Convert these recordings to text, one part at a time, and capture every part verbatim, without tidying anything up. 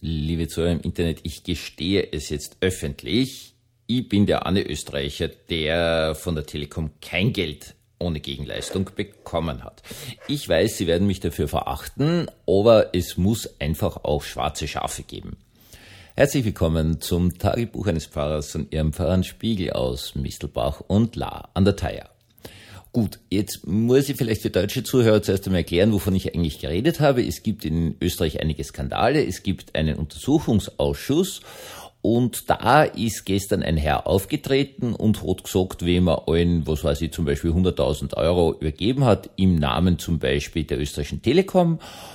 Liebe Zuhörer im Internet, ich gestehe es jetzt öffentlich. Ich bin der Arne Österreicher, der von der Telekom kein Geld ohne Gegenleistung bekommen hat. Ich weiß, Sie werden mich dafür verachten, aber es muss einfach auch schwarze Schafe geben. Herzlich willkommen zum Tagebuch eines Pfarrers von Ihrem Pfarrer Spiegel aus Mistelbach und La an der Thaya. Gut, jetzt muss ich vielleicht für deutsche Zuhörer zuerst einmal erklären, wovon ich eigentlich geredet habe. Es gibt in Österreich einige Skandale, es gibt einen Untersuchungsausschuss und da ist gestern ein Herr aufgetreten und hat gesagt, wem er allen, was weiß ich, zum Beispiel hunderttausend Euro übergeben hat, im Namen zum Beispiel der österreichischen Telekom,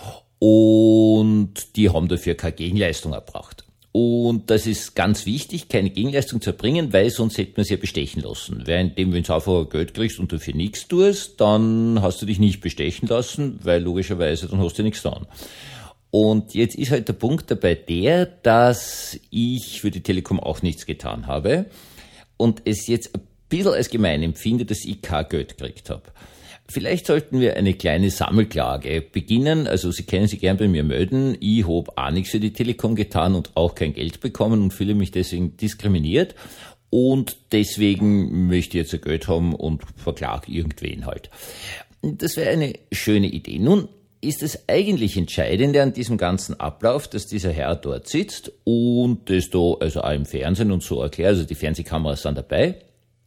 und die haben dafür keine Gegenleistung erbracht. Und das ist ganz wichtig, keine Gegenleistung zu erbringen, weil sonst hätte man sie ja bestechen lassen. Währenddem, wenn du einfach Geld kriegst und dafür nichts tust, dann hast du dich nicht bestechen lassen, weil logischerweise dann hast du nichts getan. Und jetzt ist halt der Punkt dabei der, dass ich für die Telekom auch nichts getan habe und es jetzt ein bisschen als gemein empfinde, dass ich kein Geld gekriegt habe. Vielleicht sollten wir eine kleine Sammelklage beginnen. Also Sie können sich gern bei mir melden. Ich habe auch nichts für die Telekom getan und auch kein Geld bekommen und fühle mich deswegen diskriminiert. Und deswegen möchte ich jetzt ein Geld haben und verklage irgendwen halt. Das wäre eine schöne Idee. Nun ist das eigentlich Entscheidende an diesem ganzen Ablauf, dass dieser Herr dort sitzt und das da also auch im Fernsehen und so erklärt. Also die Fernsehkameras sind dabei.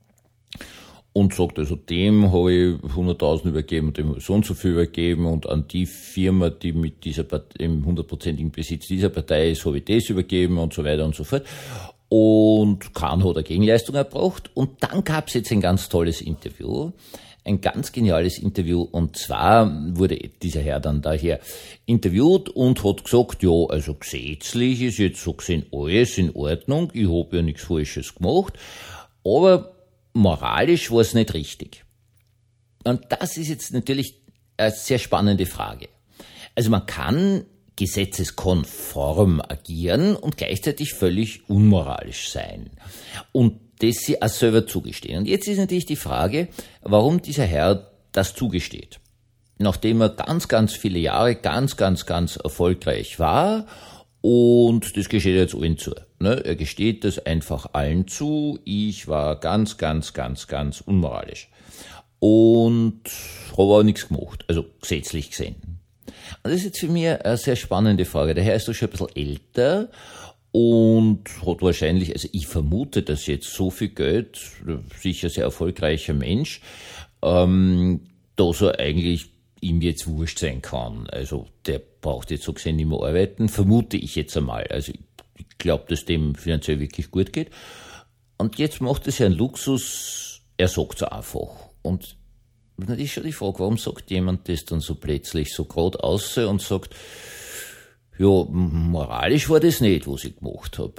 Und sagt, also dem habe ich hunderttausend übergeben und dem habe ich so und so viel übergeben und an die Firma, die mit dieser Partei, im hundertprozentigen Besitz dieser Partei ist, habe ich das übergeben und so weiter und so fort. Und Kahn hat eine Gegenleistung erbracht. Und dann gab es jetzt ein ganz tolles Interview, ein ganz geniales Interview. Und zwar wurde dieser Herr dann daher interviewt und hat gesagt, ja, also gesetzlich ist jetzt so gesehen alles in Ordnung, ich habe ja nichts Falsches gemacht, aber moralisch war es nicht richtig. Und das ist jetzt natürlich eine sehr spannende Frage. Also man kann gesetzeskonform agieren und gleichzeitig völlig unmoralisch sein. Und das sie auch selber zugestehen. Und jetzt ist natürlich die Frage, warum dieser Herr das zugesteht. Nachdem er ganz, ganz viele Jahre ganz, ganz, ganz erfolgreich war. Und das gesteht jetzt allen zu. Ne? Er gesteht das einfach allen zu. Ich war ganz, ganz, ganz, ganz unmoralisch. Und habe auch nichts gemacht. Also gesetzlich gesehen. Und das ist jetzt für mich eine sehr spannende Frage. Der Herr ist doch schon ein bisschen älter und hat wahrscheinlich, also ich vermute, dass jetzt so viel Geld, sicher sehr erfolgreicher Mensch, ähm, da so eigentlich ihm jetzt wurscht sein kann. Also der braucht jetzt so gesehen nicht mehr arbeiten, vermute ich jetzt einmal. Also ich glaube, dass dem finanziell wirklich gut geht. Und jetzt macht es ja einen Luxus, er sagt es einfach. Und dann ist schon die Frage, warum sagt jemand das dann so plötzlich so gerade aus und sagt, ja, moralisch war das nicht, was ich gemacht habe.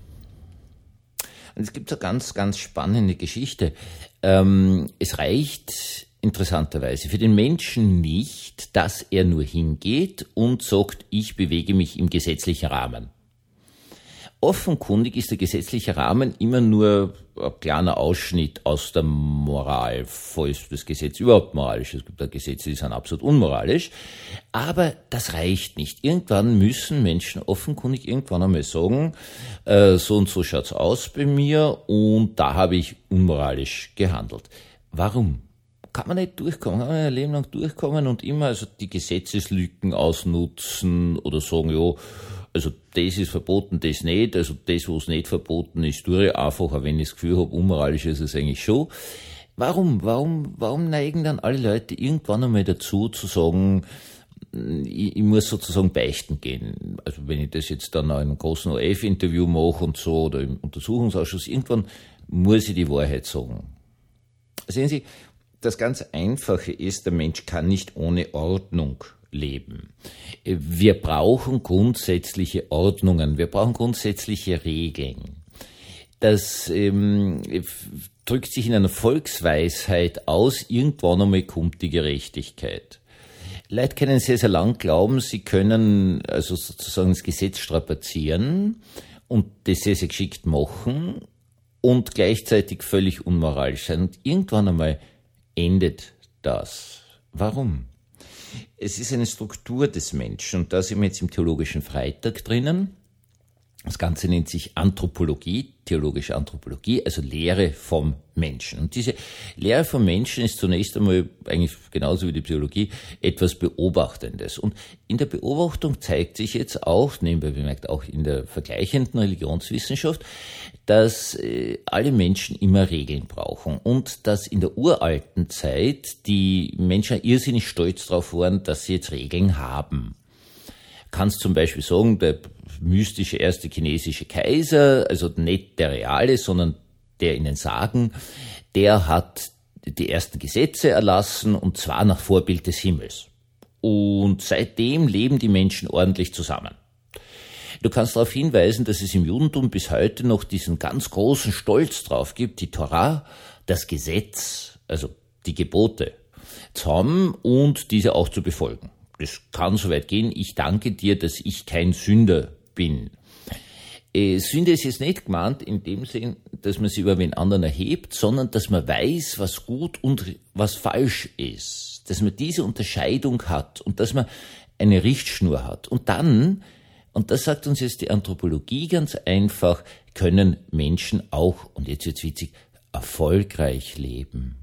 Und es gibt eine ganz, ganz spannende Geschichte. Ähm, es reicht interessanterweise für den Menschen nicht, dass er nur hingeht und sagt, ich bewege mich im gesetzlichen Rahmen. Offenkundig ist der gesetzliche Rahmen immer nur ein kleiner Ausschnitt aus der Moral, falls das Gesetz überhaupt moralisch ist. Es gibt ja Gesetze, die sind absolut unmoralisch. Aber das reicht nicht. Irgendwann müssen Menschen offenkundig irgendwann einmal sagen, äh, so und so schaut's aus bei mir und da habe ich unmoralisch gehandelt. Warum? Kann man nicht durchkommen, kann man ein Leben lang durchkommen und immer also die Gesetzeslücken ausnutzen oder sagen, ja, also das ist verboten, das nicht, also das, was nicht verboten ist, tue ich einfach, auch wenn ich das Gefühl habe, unmoralisch ist es eigentlich schon. Warum, warum, warum neigen dann alle Leute irgendwann einmal dazu zu sagen, ich, ich muss sozusagen beichten gehen? Also wenn ich das jetzt dann in einem großen O R F-Interview mache und so oder im Untersuchungsausschuss, irgendwann muss ich die Wahrheit sagen. Sehen Sie, das ganz Einfache ist, der Mensch kann nicht ohne Ordnung leben. Wir brauchen grundsätzliche Ordnungen, wir brauchen grundsätzliche Regeln. Das ähm, drückt sich in einer Volksweisheit aus, irgendwann einmal kommt die Gerechtigkeit. Leute können sehr, sehr lang glauben, sie können also sozusagen das Gesetz strapazieren und das sehr, sehr geschickt machen und gleichzeitig völlig unmoralisch sein. Und irgendwann einmal endet das. Warum? Es ist eine Struktur des Menschen und da sind wir jetzt im theologischen Freitag drinnen. Das Ganze nennt sich Anthropologie, theologische Anthropologie, also Lehre vom Menschen. Und diese Lehre vom Menschen ist zunächst einmal eigentlich genauso wie die Psychologie etwas Beobachtendes. Und in der Beobachtung zeigt sich jetzt auch, nebenbei bemerkt auch in der vergleichenden Religionswissenschaft, dass äh, alle Menschen immer Regeln brauchen und dass in der uralten Zeit die Menschen irrsinnig stolz darauf waren, dass sie jetzt Regeln haben. Kannst zum Beispiel sagen, der mystische erste chinesische Kaiser, also nicht der reale, sondern der in den Sagen, der hat die ersten Gesetze erlassen und zwar nach Vorbild des Himmels. Und seitdem leben die Menschen ordentlich zusammen. Du kannst darauf hinweisen, dass es im Judentum bis heute noch diesen ganz großen Stolz drauf gibt, die Torah, das Gesetz, also die Gebote zu haben und diese auch zu befolgen. Das kann so weit gehen, ich danke dir, dass ich kein Sünder bin. Äh, Sünde ist jetzt nicht gemeint in dem Sinn, dass man sich über den anderen erhebt, sondern dass man weiß, was gut und was falsch ist. Dass man diese Unterscheidung hat und dass man eine Richtschnur hat. Und dann, und das sagt uns jetzt die Anthropologie ganz einfach, können Menschen auch, und jetzt wird's witzig, erfolgreich leben.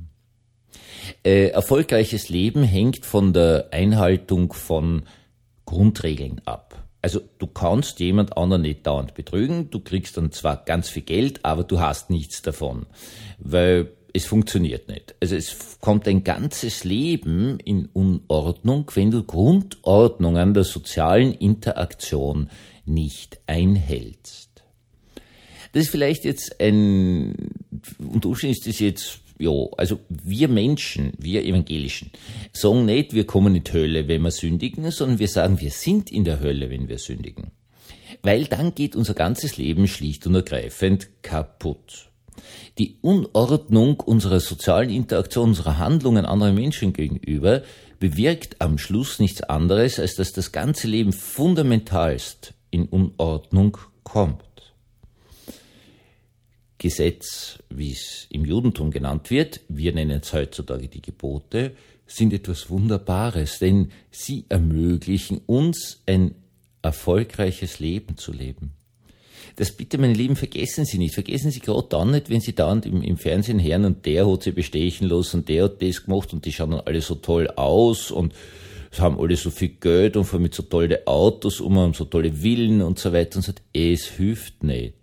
Äh, erfolgreiches Leben hängt von der Einhaltung von Grundregeln ab. Also du kannst jemand anderen nicht dauernd betrügen, du kriegst dann zwar ganz viel Geld, aber du hast nichts davon, weil es funktioniert nicht. Also es kommt ein ganzes Leben in Unordnung, wenn du Grundordnungen der sozialen Interaktion nicht einhältst. Das ist vielleicht jetzt ein, unter Umständen ist das jetzt, ja, also wir Menschen, wir Evangelischen, sagen nicht, wir kommen in die Hölle, wenn wir sündigen, sondern wir sagen, wir sind in der Hölle, wenn wir sündigen. Weil dann geht unser ganzes Leben schlicht und ergreifend kaputt. Die Unordnung unserer sozialen Interaktion, unserer Handlungen anderen Menschen gegenüber, bewirkt am Schluss nichts anderes, als dass das ganze Leben fundamentalst in Unordnung kommt. Gesetz, wie es im Judentum genannt wird, wir nennen es heutzutage die Gebote, sind etwas Wunderbares, denn sie ermöglichen uns ein erfolgreiches Leben zu leben. Das bitte, meine Lieben, vergessen Sie nicht. Vergessen Sie gerade dann nicht, wenn Sie dauernd im, im Fernsehen hören und der hat sie bestechen lassen und der hat das gemacht und die schauen dann alle so toll aus und haben alle so viel Geld und fahren mit so tollen Autos um, haben so tolle Villen und so weiter und so. Es hilft nicht.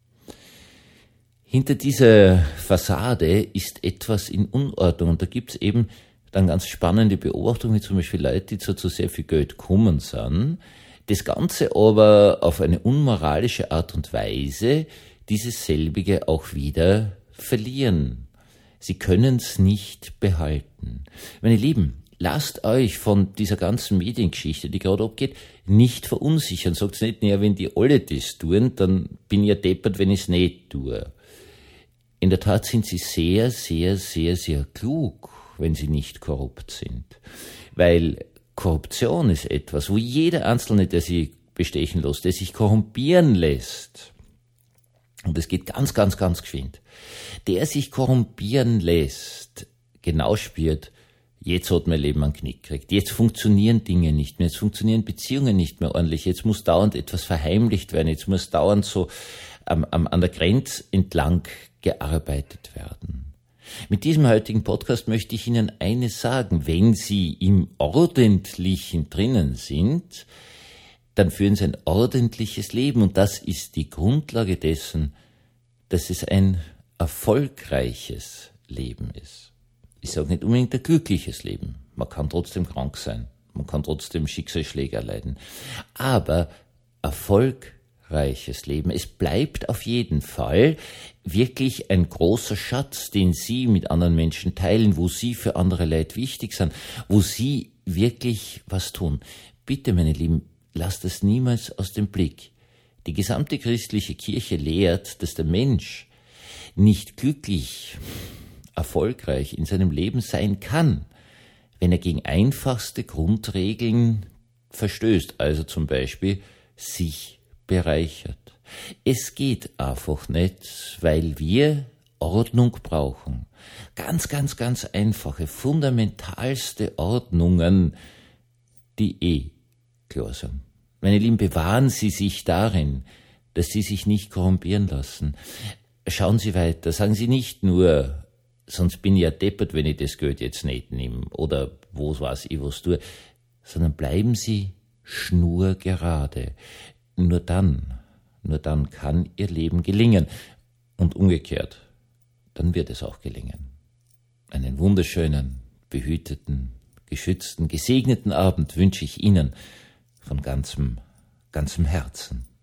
Hinter dieser Fassade ist etwas in Unordnung und da gibt's eben dann ganz spannende Beobachtungen, wie zum Beispiel Leute, die zwar zu sehr viel Geld kommen sind, das Ganze aber auf eine unmoralische Art und Weise dieses selbige auch wieder verlieren. Sie können's nicht behalten. Meine Lieben, lasst euch von dieser ganzen Mediengeschichte, die gerade abgeht, nicht verunsichern. Sagt nicht, naja, wenn die alle das tun, dann bin ich ja deppert, wenn ich's nicht tue. In der Tat sind sie sehr, sehr, sehr, sehr klug, wenn sie nicht korrupt sind. Weil Korruption ist etwas, wo jeder Einzelne, der sich bestechen lässt, der sich korrumpieren lässt, und es geht ganz, ganz, ganz geschwind, der sich korrumpieren lässt, genau spürt, jetzt hat mein Leben einen Knick gekriegt, jetzt funktionieren Dinge nicht mehr, jetzt funktionieren Beziehungen nicht mehr ordentlich, jetzt muss dauernd etwas verheimlicht werden, jetzt muss dauernd so am, am, an der Grenze entlang gearbeitet werden. Mit diesem heutigen Podcast möchte ich Ihnen eines sagen: Wenn Sie im Ordentlichen drinnen sind, dann führen Sie ein ordentliches Leben und das ist die Grundlage dessen, dass es ein erfolgreiches Leben ist. Ich sage nicht unbedingt ein glückliches Leben. Man kann trotzdem krank sein, man kann trotzdem Schicksalsschläge erleiden, aber Erfolg reiches Leben. Es bleibt auf jeden Fall wirklich ein großer Schatz, den Sie mit anderen Menschen teilen, wo Sie für andere Leute wichtig sind, wo Sie wirklich was tun. Bitte, meine Lieben, lasst es niemals aus dem Blick. Die gesamte christliche Kirche lehrt, dass der Mensch nicht glücklich, erfolgreich in seinem Leben sein kann, wenn er gegen einfachste Grundregeln verstößt, also zum Beispiel sich bereichert. Es geht einfach nicht, weil wir Ordnung brauchen. Ganz, ganz, ganz einfache, fundamentalste Ordnungen, die eh klar sind. Meine Lieben, bewahren Sie sich darin, dass Sie sich nicht korrumpieren lassen. Schauen Sie weiter, sagen Sie nicht nur, sonst bin ich ja deppert, wenn ich das Geld jetzt nicht nehme oder wo weiß ich, was tue, sondern bleiben Sie schnurgerade. Nur dann, nur dann kann Ihr Leben gelingen und umgekehrt, dann wird es auch gelingen. Einen wunderschönen, behüteten, geschützten, gesegneten Abend wünsche ich Ihnen von ganzem, ganzem Herzen.